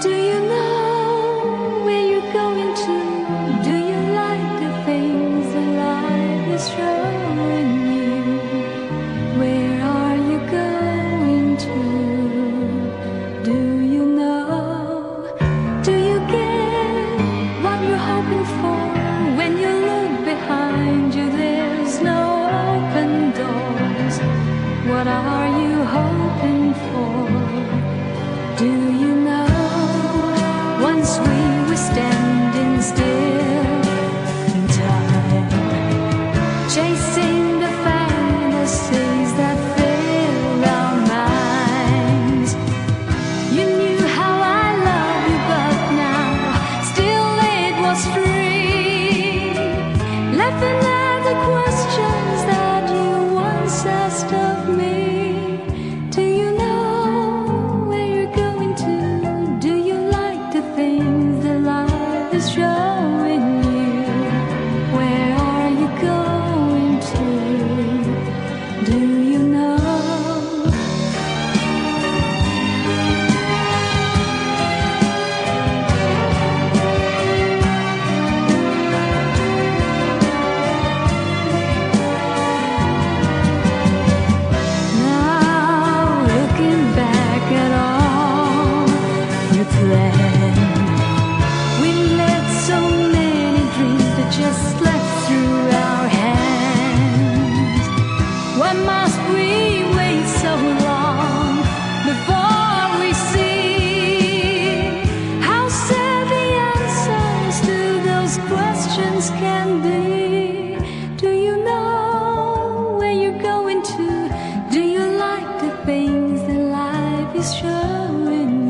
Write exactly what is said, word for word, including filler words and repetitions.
Do you know where you're going to? Do you like the things that life is showing you? Where are you going to? Do you know? Do you get what you're hoping for? When you look behind you, there's no open doors. What are you hoping for? Do you know? Once we were standing still in time, chasing the fantasies that fill our minds. You knew how I love you, but now still it was free. Laughing at the questions that you once asked of me. Do you know where you're going to? Do you like the things that life is showing you? Where are you going to? Do you know? Now looking back at all you planned, we let so many dreams that just slipped through our hands. Why must we wait so long before we see how sad the answers to those questions can be? Do you know where you're going to? Do you like the things that life is showing